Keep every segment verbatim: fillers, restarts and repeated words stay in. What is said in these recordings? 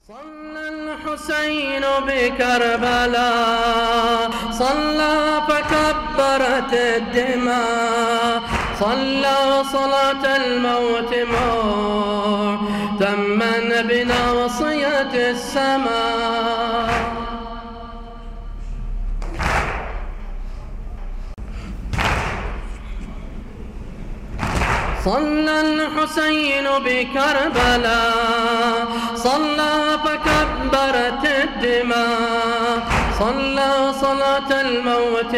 صلى الحسين بكربلاء، صلى فكبرت الدماء، صلى صلاة الموت مهتما بناصية السماء. صلى الحسين بكربلاء، صلى فكبرت الدماء، صلى صلاة الموت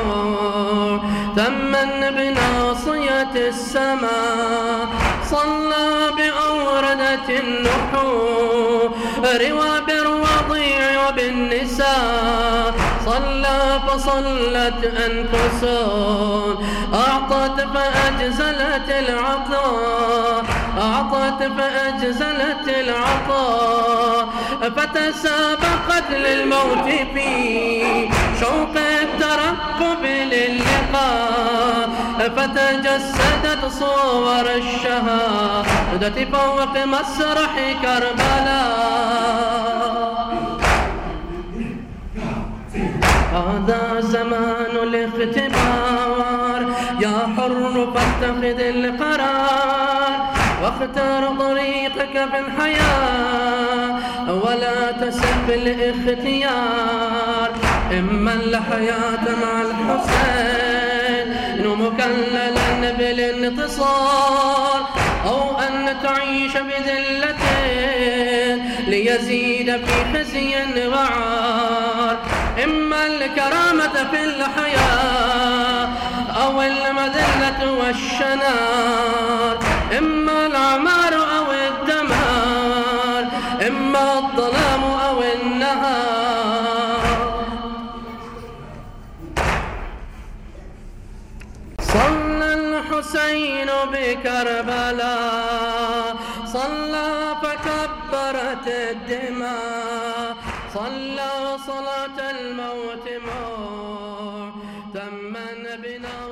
مهتما بناصية السماء، صلى بأوردة النحور وبالرضيع وبالنساء، صلى فصلت أنفس أعطت فأجزلت العطاء، أعطت فأجزلت العطاء، فتسابقت للموت في شوق الترقب للقاء، فتجسدت صور الشهادة فوق مسرح كربلاء. هذا زمان الاختبار، يا حر فاتخذ القرار، واختر طريقك في الحياة ولا تسب الاختيار. إما الحياة مع الحسين مكللا بالانتصار، أو أن تعيش بذلة ليزيد في خزي وعار. إما الكرامة في الحياة أو المذلة والشنار، إما العمار أو الدمار، إما الظلام أو النهار. صلى الحسين بكربلاء، صلى فكبرت الدماء، صلى صلاة الموت مهتما بنا